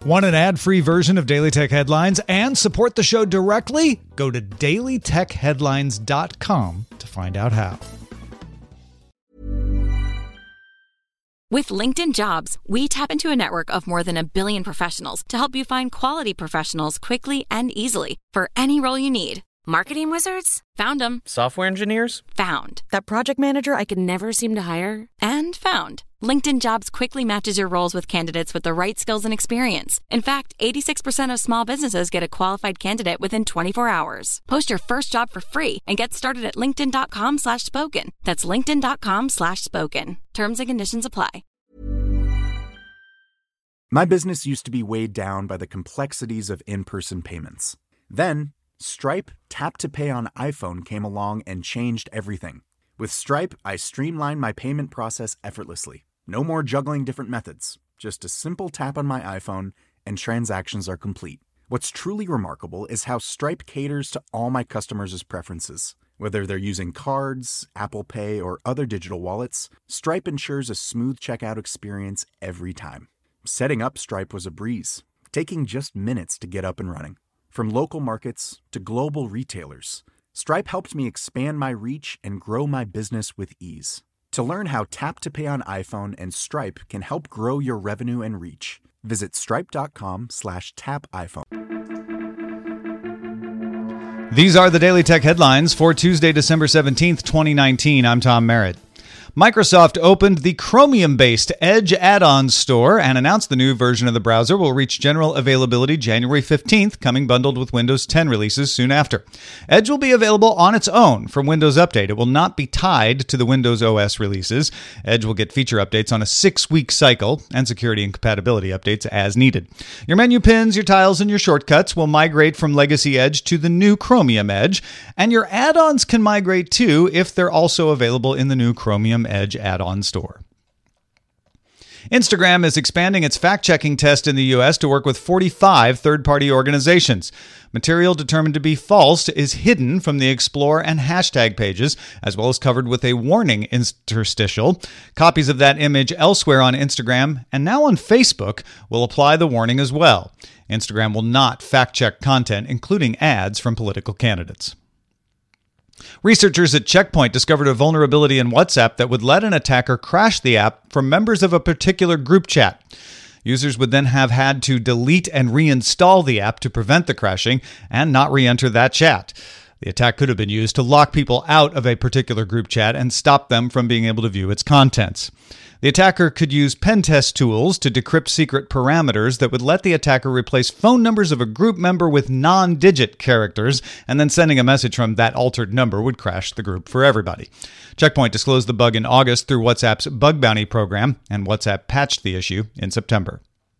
Want an ad-free version of Daily Tech Headlines and support the show directly? Go to dailytechheadlines.com to find out how. With LinkedIn Jobs, we tap into a network of more than 1 billion professionals to help you find quality professionals quickly and easily for any role you need. Marketing wizards? Found them. Software engineers? Found. That project manager I could never seem to hire? And found. LinkedIn Jobs quickly matches your roles with candidates with the right skills and experience. In fact, 86% of small businesses get a qualified candidate within 24 hours. Post your first job for free and get started at linkedin.com/spoken. That's linkedin.com/spoken. Terms and conditions apply. My business used to be weighed down by the complexities of in-person payments. Then, Stripe Tap to Pay on iPhone came along and changed everything. With Stripe, I streamlined my payment process effortlessly. No more juggling different methods. Just a simple tap on my iPhone and transactions are complete. What's truly remarkable is how Stripe caters to all my customers' preferences. Whether they're using cards, Apple Pay, or other digital wallets, Stripe ensures a smooth checkout experience every time. Setting up Stripe was a breeze, taking just minutes to get up and running. From local markets to global retailers, Stripe helped me expand my reach and grow my business with ease. To learn how Tap to Pay on iPhone and Stripe can help grow your revenue and reach, visit stripe.com/tapiphone. These are the Daily Tech Headlines for Tuesday, December 17th, 2019. I'm Tom Merritt. Microsoft opened the Chromium-based Edge add-on store and announced the new version of the browser will reach general availability January 15th, coming bundled with Windows 10 releases soon after. Edge will be available on its own from Windows Update. It will not be tied to the Windows OS releases. Edge will get feature updates on a 6-week cycle and security and compatibility updates as needed. Your menu pins, your tiles, and your shortcuts will migrate from Legacy Edge to the new Chromium Edge, and your add-ons can migrate too if they're also available in the new Chromium Edge add-on store. Instagram is expanding its fact-checking test in the U.S. to work with 45 third-party organizations. Material determined to be false is hidden from the Explore and hashtag pages, as well as covered with a warning interstitial. Copies of that image elsewhere on Instagram and now on Facebook will apply the warning as well. Instagram will not fact-check content, including ads from political candidates. Researchers at Check Point discovered a vulnerability in WhatsApp that would let an attacker crash the app from members of a particular group chat. Users would then have had to delete and reinstall the app to prevent the crashing and not re-enter that chat. The attack could have been used to lock people out of a particular group chat and stop them from being able to view its contents. The attacker could use pen test tools to decrypt secret parameters that would let the attacker replace phone numbers of a group member with non-digit characters, and then sending a message from that altered number would crash the group for everybody. Check Point disclosed the bug in August through WhatsApp's Bug Bounty program, and WhatsApp patched the issue in September.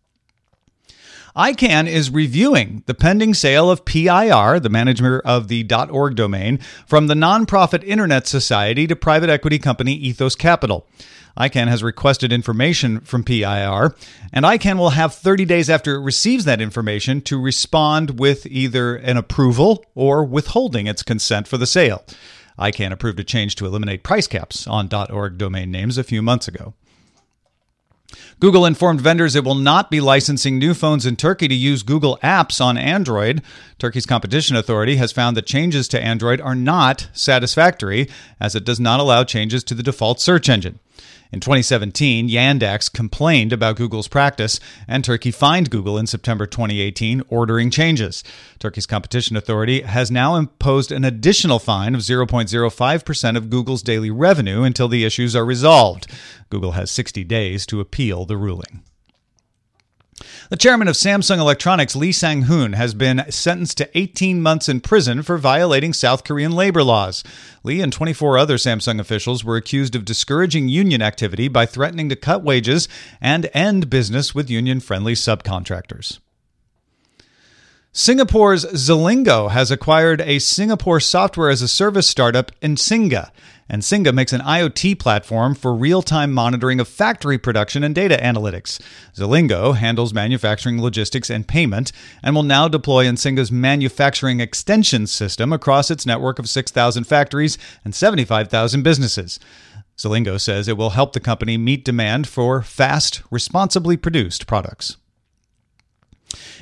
ICANN is reviewing the pending sale of PIR, the manager of the .org domain, from the nonprofit Internet Society to private equity company Ethos Capital. ICANN has requested information from PIR, and ICANN will have 30 days after it receives that information to respond with either an approval or withholding its consent for the sale. ICANN approved a change to eliminate price caps on .org domain names a few months ago. Google informed vendors it will not be licensing new phones in Turkey to use Google Apps on Android. Turkey's competition authority has found that changes to Android are not satisfactory, as it does not allow changes to the default search engine. In 2017, Yandex complained about Google's practice, and Turkey fined Google in September 2018, ordering changes. Turkey's competition authority has now imposed an additional fine of 0.05% of Google's daily revenue until the issues are resolved. Google has 60 days to appeal the ruling. The chairman of Samsung Electronics, Lee Sang-hoon, has been sentenced to 18 months in prison for violating South Korean labor laws. Lee and 24 other Samsung officials were accused of discouraging union activity by threatening to cut wages and end business with union-friendly subcontractors. Singapore's Zalingo has acquired a Singapore software-as-a-service startup, Nsinga. Nsinga makes an IoT platform for real-time monitoring of factory production and data analytics. Zalingo handles manufacturing, logistics, and payment, and will now deploy Nsinga's manufacturing extension system across its network of 6,000 factories and 75,000 businesses. Zalingo says it will help the company meet demand for fast, responsibly produced products.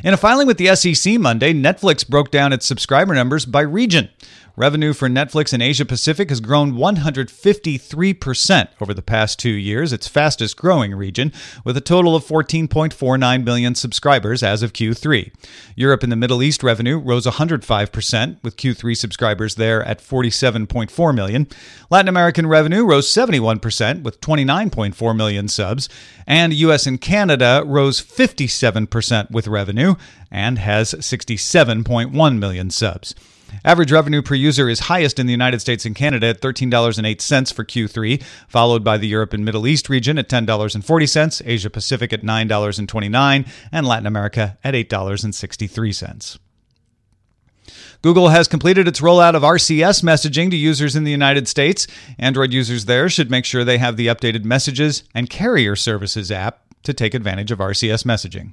In a filing with the SEC Monday, Netflix broke down its subscriber numbers by region. Revenue for Netflix in Asia Pacific has grown 153% over the past 2 years, its fastest growing region, with a total of 14.49 million subscribers as of Q3. Europe and the Middle East revenue rose 105%, with Q3 subscribers there at 47.4 million. Latin American revenue rose 71%, with 29.4 million subs. And US and Canada rose 57% with revenue and has 67.1 million subs. Average revenue per user is highest in the United States and Canada at $13.08 for Q3, followed by the Europe and Middle East region at $10.40, Asia Pacific at $9.29, and Latin America at $8.63. Google has completed its rollout of RCS messaging to users in the United States. Android users there should make sure they have the updated Messages and Carrier Services app to take advantage of RCS messaging.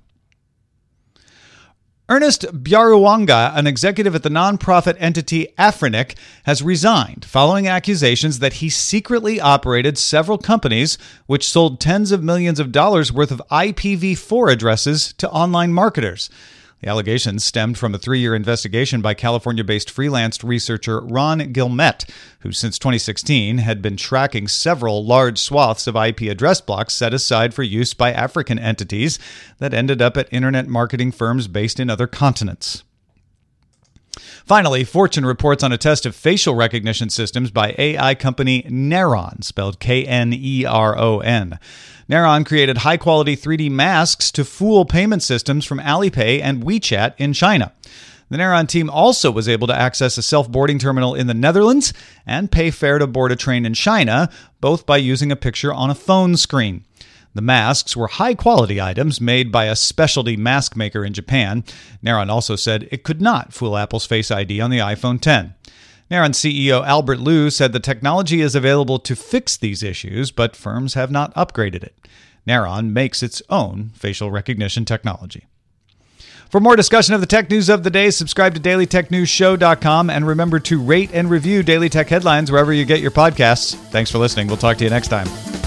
Ernest Byaruhanga, an executive at the nonprofit entity Afrinic, has resigned following accusations that he secretly operated several companies which sold tens of millions of dollars worth of IPv4 addresses to online marketers. The allegations stemmed from a 3-year investigation by California-based freelance researcher Ron Gilmette, who since 2016 had been tracking several large swaths of IP address blocks set aside for use by African entities that ended up at internet marketing firms based in other continents. Finally, Fortune reports on a test of facial recognition systems by AI company Kneron, spelled Kneron. Kneron created high-quality 3D masks to fool payment systems from Alipay and WeChat in China. The Kneron team also was able to access a self-boarding terminal in the Netherlands and pay fare to board a train in China, both by using a picture on a phone screen. The masks were high-quality items made by a specialty mask maker in Japan. Kneron also said it could not fool Apple's Face ID on the iPhone X. Kneron CEO Albert Liu said the technology is available to fix these issues, but firms have not upgraded it. Kneron makes its own facial recognition technology. For more discussion of the tech news of the day, subscribe to dailytechnewsshow.com and remember to rate and review Daily Tech Headlines wherever you get your podcasts. Thanks for listening. We'll talk to you next time.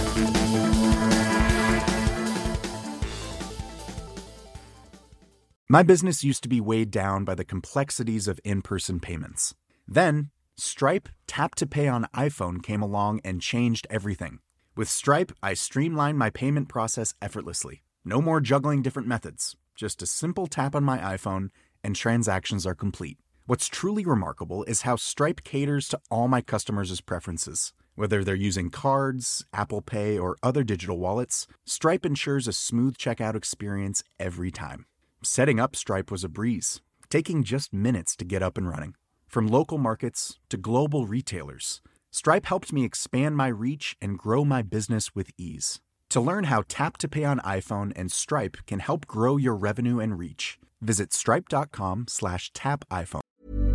My business used to be weighed down by the complexities of in-person payments. Then, Stripe Tap to Pay on iPhone came along and changed everything. With Stripe, I streamlined my payment process effortlessly. No more juggling different methods. Just a simple tap on my iPhone and transactions are complete. What's truly remarkable is how Stripe caters to all my customers' preferences. Whether they're using cards, Apple Pay, or other digital wallets, Stripe ensures a smooth checkout experience every time. Setting up Stripe was a breeze, taking just minutes to get up and running. From local markets to global retailers, Stripe helped me expand my reach and grow my business with ease. To learn how Tap to Pay on iPhone and Stripe can help grow your revenue and reach, visit stripe.com/tapiphone.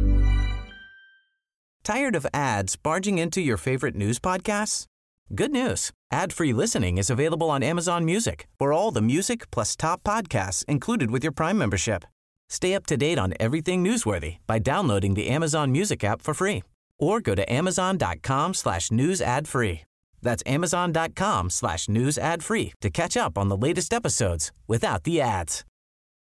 Tired of ads barging into your favorite news podcasts? Good news. Ad-free listening is available on Amazon Music for all the music plus top podcasts included with your Prime membership. Stay up to date on everything newsworthy by downloading the Amazon Music app for free or go to amazon.com/news ad free. That's amazon.com/news ad free to catch up on the latest episodes without the ads.